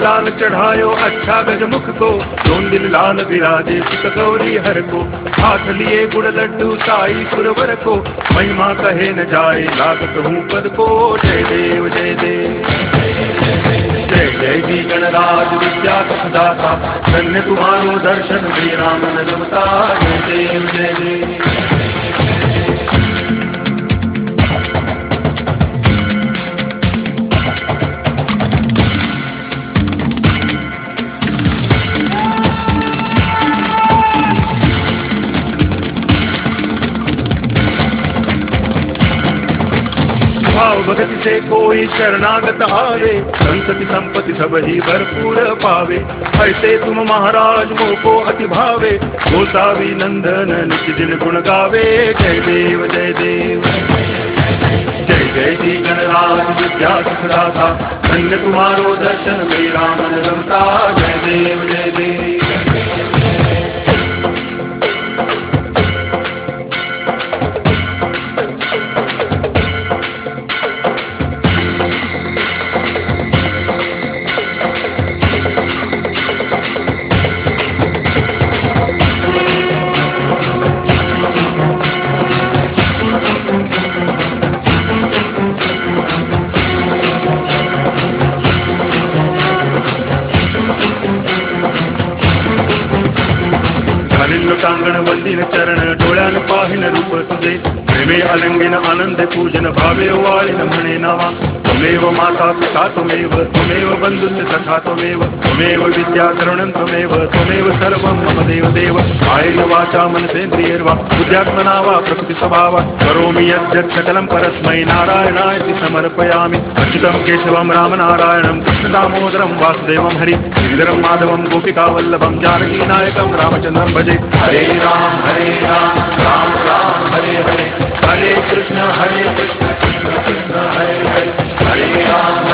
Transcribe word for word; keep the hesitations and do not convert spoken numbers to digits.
लाल चढ़ायो अच्छा गजमुख को, दोन दिन लाल विराजे सुत गौरी हर को, हाथ लिए गुड़ लड्डू साई सुरवर को, महिमा कहे न जाए लागत हूँ पद को। जय देव जय देव जय जय जी गणराज विद्या सुखदाता, धन्य तुम्हारो दर्शन मेरा मन रमता। जय देव जय देव भाव भगति से कोई शरणागत आवे, संतति संपत्ति सब ही भरपूर पावे। ऐसे तुम महाराज मोको अति भावे, गोसावी नंदन नित्य दिन गुण गावे। जय देव जय देव जय जय जी गणराज विद्या सुखदाता, धन्य तुम्हारो दर्शन मेरा मन रमता। जय देव जय देव टांगण वंदिन चरण डोळ्यान पाहिन रूप तुझे, प्रेमे अलंगिन आनंद पूजन भावे वाळिन म्हणे नावा। त्वमेव माता पिता त्वमेव, त्वमेव बंधुश्च सखा त्वमेव, त्वमेव विद्या शरणं त्वमेव, त्वमेव सर्वं मम देव देव। कायेन वाचा मनसेन्द्रियैर्वा बुद्ध्यात्मना वा प्रकृति स्वभावा, करोमि यद्यत् सकलं परस्मै नारायणाय समर्पयामि। अच्युतं केशवं रामनारायणं कृष्ण दामोदरं वासुदेवं हरि, गिरिधरं माधवं गोपिकावल्लभं जानकी नायकं रामचन्द्रं भजे। हरे राम हरे राम राम राम हरे हरे, हरे कृष्ण हरे कृष्ण कृष्ण कृष्ण हरे हरे, हरे राम